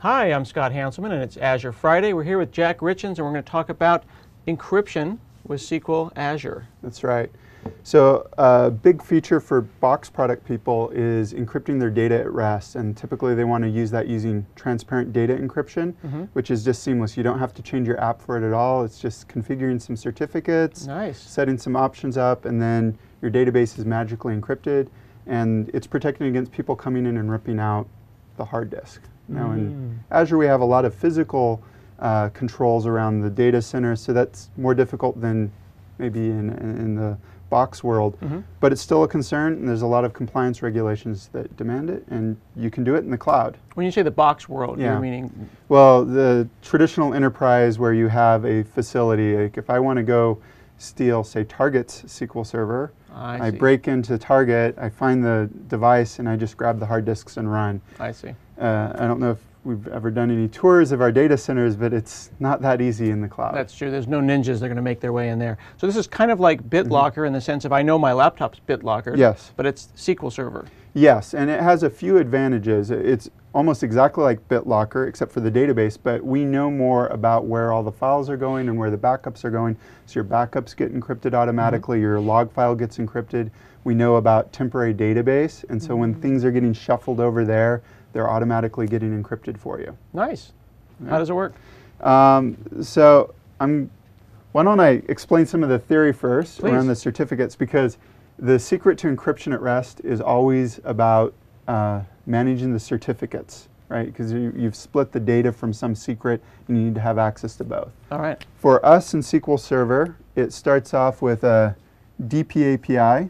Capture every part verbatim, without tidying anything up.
Hi, I'm Scott Hanselman, and it's Azure Friday. We're here with Jack Richens, and we're going to talk about encryption with S Q L Azure. That's right. So a big feature for Box product people is encrypting their data at rest, and typically they want to use that using transparent data encryption, mm-hmm. which is just seamless. You don't have to change your app for it at all. It's just configuring some certificates, nice. setting some options up, and then your database is magically encrypted, and it's protecting against people coming in and ripping out the hard disk. Now mm. in Azure we have a lot of physical uh, controls around the data center, so that's more difficult than maybe in, in the Box world, mm-hmm. but it's still a concern, and there's a lot of compliance regulations that demand it, and you can do it in the cloud. When you say the Box world, yeah. you're meaning? Well, the traditional enterprise where you have a facility, like if I want to go steal, say, Target's S Q L Server, I, I break into Target, I find the device, and I just grab the hard disks and run. I see. Uh, I don't know if we've ever done any tours of our data centers, but it's not that easy in the cloud. That's true. There's no ninjas that are going to make their way in there. So this is kind of like BitLocker mm-hmm. in the sense of I know my laptop's BitLocker, yes. but it's S Q L Server. Yes, and it has a few advantages. It's almost exactly like BitLocker, except for the database, but we know more about where all the files are going and where the backups are going. So your backups get encrypted automatically, mm-hmm. your log file gets encrypted. We know about temporary database, and so mm-hmm. when things are getting shuffled over there, they're automatically getting encrypted for you. Nice. Yeah. How does it work? Um, so I'm, why don't I explain some of the theory first Please. around the certificates, because the secret to encryption at rest is always about uh, managing the certificates, right? Because you, you've split the data from some secret and you need to have access to both. All right. For us in S Q L Server, it starts off with a D P A P I.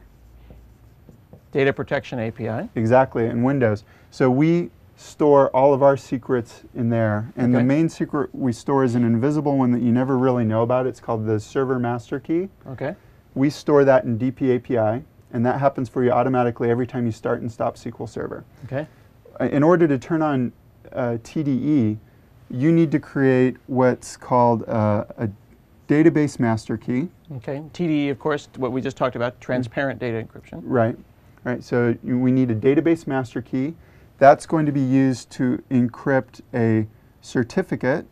Data Protection A P I. Exactly, in Windows. So we store all of our secrets in there, and okay. the main secret we store is an invisible one that you never really know about. It's called the server master key. Okay. We store that in D P A P I, and that happens for you automatically every time you start and stop S Q L Server. Okay. In order to turn on uh, T D E, you need to create what's called uh, a database master key. Okay. T D E, of course, what we just talked about, transparent data encryption. Right. Right. So you, we need a database master key. That's going to be used to encrypt a certificate,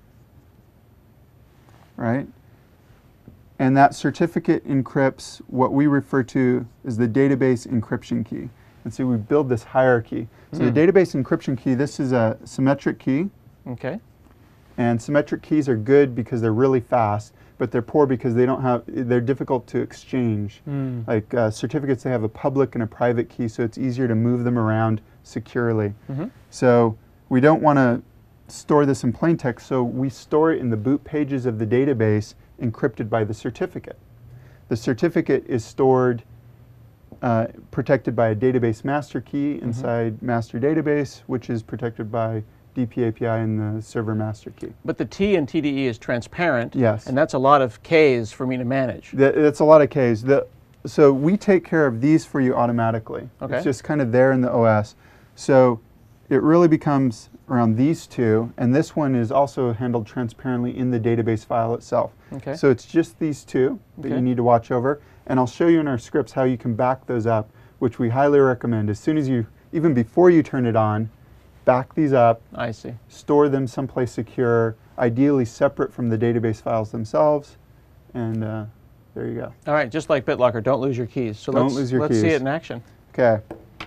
right? And that certificate encrypts what we refer to as the database encryption key. And so we build this hierarchy. So mm. the database encryption key, this is a symmetric key. Okay. And symmetric keys are good because they're really fast, but they're poor because they don't have, they're difficult to exchange. Mm. Like uh, certificates, they have a public and a private key, so it's easier to move them around securely. Mm-hmm. So we don't want to store this in plain text, so we store it in the boot pages of the database encrypted by the certificate. The certificate is stored, uh, protected by a database master key inside mm-hmm. master database, which is protected by D P A P I and the server master key. But the T in T D E is transparent. Yes. And that's a lot of Ks for me to manage. That, that's a lot of Ks. The, so we take care of these for you automatically. Okay. It's just kind of there in the O S. So it really becomes around these two, and this one is also handled transparently in the database file itself. Okay. So it's just these two that okay. you need to watch over, and I'll show you in our scripts how you can back those up, which we highly recommend. As soon as you, even before you turn it on, back these up. I see. Store them someplace secure, ideally separate from the database files themselves, and uh, there you go. All right, just like BitLocker, don't lose your keys. So don't let's, lose your let's keys. see it in action. Okay.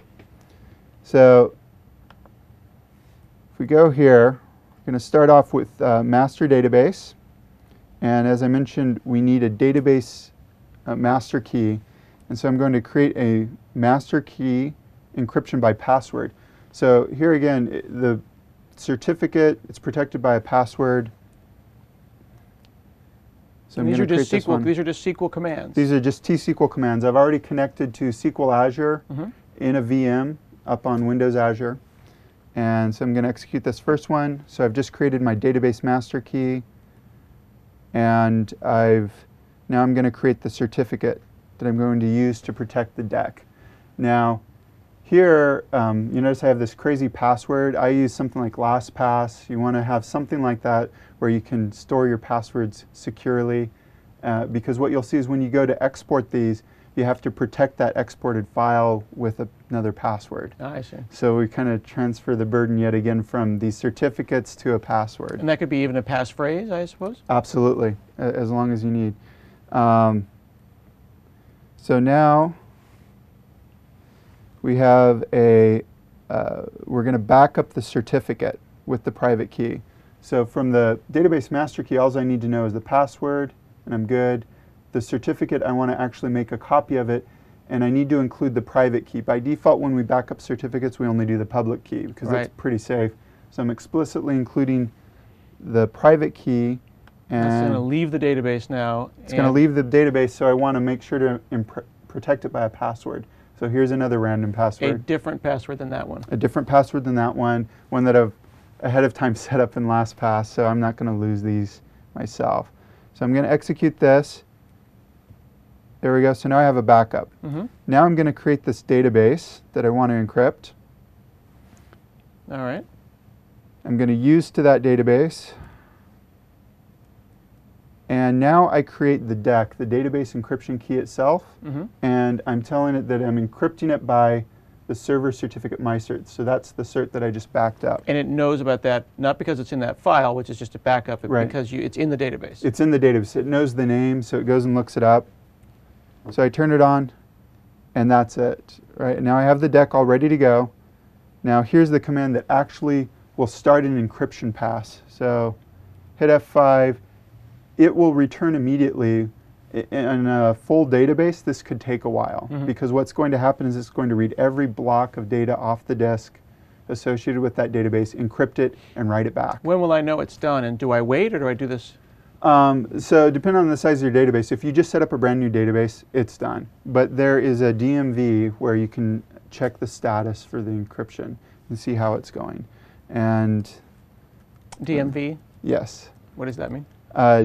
So if we go here, we're going to start off with uh, master database, and as I mentioned, we need a database uh, master key, and so I'm going to create a master key encryption by password. So here again, it, the certificate, it's protected by a password. So I'm these, are just S Q L, these are just S Q L commands. These are just T S Q L commands. I've already connected to S Q L Azure mm-hmm. in a V M up on Windows Azure. And so I'm going to execute this first one. So I've just created my database master key. And I've now I'm going to create the certificate that I'm going to use to protect the deck. Now, here, um, you notice I have this crazy password. I use something like LastPass. You want to have something like that where you can store your passwords securely, uh, because what you'll see is when you go to export these, you have to protect that exported file with a, another password. Ah, I see. So we kind of transfer the burden yet again from these certificates to a password. And that could be even a passphrase, I suppose? Absolutely, a- as long as you need. Um, so now we have a, uh, we're going to back up the certificate with the private key. So from the database master key, all I need to know is the password, and I'm good. The certificate, I want to actually make a copy of it, and I need to include the private key. By default, when we back up certificates, we only do the public key because Right. that's pretty safe. So I'm explicitly including the private key, and It's going to leave the database now. it's going to leave the database, so I want to make sure to impr- protect it by a password. So here's another random a password. different password than that one. A different password than that one, one that I've ahead of time set up in LastPass, so I'm not going to lose these myself. So I'm going to execute this. There we go. So now I have a backup. Mm-hmm. Now I'm going to create this database that I want to encrypt. All right. I'm going to use to that database. And now I create the D E C, the database encryption key itself, Mm-hmm. and I'm telling it that I'm encrypting it by the server certificate mycert. So that's the cert that I just backed up. And it knows about that, not because it's in that file, which is just a backup, but Right. because you, it's in the database. It's in the database. It knows the name, so it goes and looks it up. So I turn it on, and that's it. Right now I have the D E C all ready to go. Now here's the command that actually will start an encryption pass. So hit F five. It will return immediately. I- In a full database, this could take a while Mhm. because what's going to happen is it's going to read every block of data off the disk associated with that database, encrypt it, and write it back. When will I know it's done? And do I wait or do I do this? Um, so depending on the size of your database, if you just set up a brand new database, it's done. But there is a D M V where you can check the status for the encryption and see how it's going. And D M V? yes, What does that mean? uh,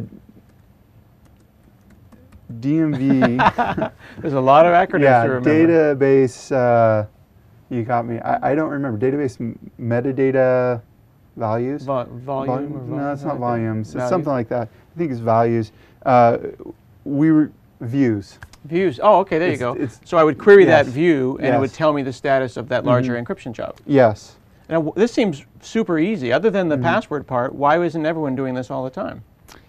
D M V, There's a lot of acronyms yeah, to remember. database, uh, you got me. I, I don't remember. Database m- metadata values? Vo- volume? Or No, it's not volume? volumes. It's Values? something like that. I think it's values. Uh, we re- views. Views. Oh, okay, there you It's- go. it's- So I would query that yes. view, and it would Yes. tell me the status of that larger Mhm. encryption job. Yes. Now, w- this seems super easy. Other than the Mhm. password part, why isn't everyone doing this all the time?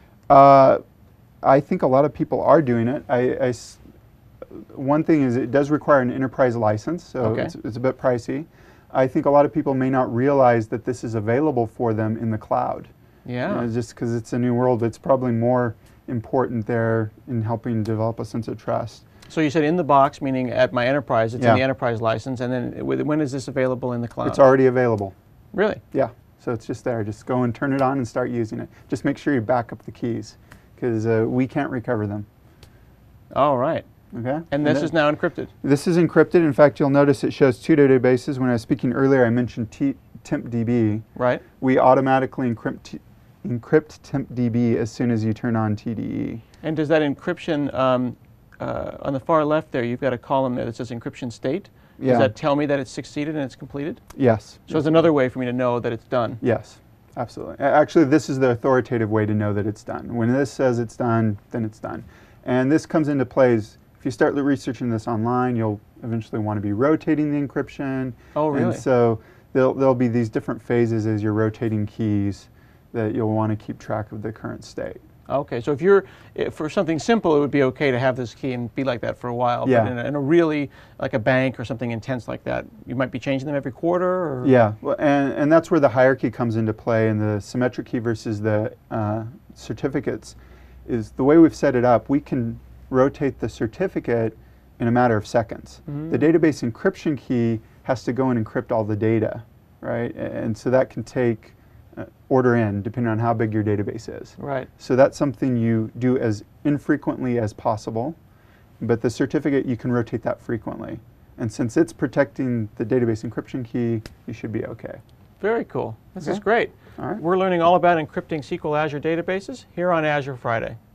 Uh, I think a lot of people are doing it. I, I s- one thing is it does require an enterprise license, so Okay. it's, it's a bit pricey. I think a lot of people may not realize that this is available for them in the cloud. Yeah. You know, just because it's a new world, it's probably more important there in helping develop a sense of trust. So you said in the box, meaning at my enterprise, it's Yeah. in the enterprise license, and then with- when is this available in the cloud? It's already available. Really? Yeah, so it's just there. Just go and turn it on and start using it. Just make sure you back up the keys because uh, we can't recover them. All right. Okay? And this then- is now encrypted. This is encrypted. In fact, you'll notice it shows two databases. When I was speaking earlier, I mentioned T- TimpDB. Right? We automatically encrypt, t- encrypt TimpDB as soon as you turn on T D E. And does that encryption, um, uh, on the far left there, you've got a column there that says encryption state. Yeah. Does that tell me that it's succeeded and it's completed? Yes. So it's another way for me to know that it's done. Yes, absolutely. A- Actually, this is the authoritative way to know that it's done. When this says it's done, then it's done. And this comes into play as if you start researching this online, you'll eventually want to be rotating the encryption. Oh, really? And so there'll, there'll be these different phases as you're rotating keys that you'll want to keep track of the current state. Okay, so if you're, if for something simple, it would be okay to have this key and be like that for a while. Yeah. But in a, in a really, like a bank or something intense like that, you might be changing them every quarter? Or? Yeah, well, and, and that's where the hierarchy comes into play, and the symmetric key versus the uh, certificates is the way we've set it up. We can rotate the certificate in a matter of seconds. Mhm. The database encryption key has to go and encrypt all the data, right? A- And so that can take uh, order in, depending on how big your database is. Right. So that's something you do as infrequently as possible, but the certificate, you can rotate that frequently. And since it's protecting the database encryption key, you should be okay. Very cool. This is Okay. great. All right. We're learning all about encrypting S Q L Azure databases here on Azure Friday.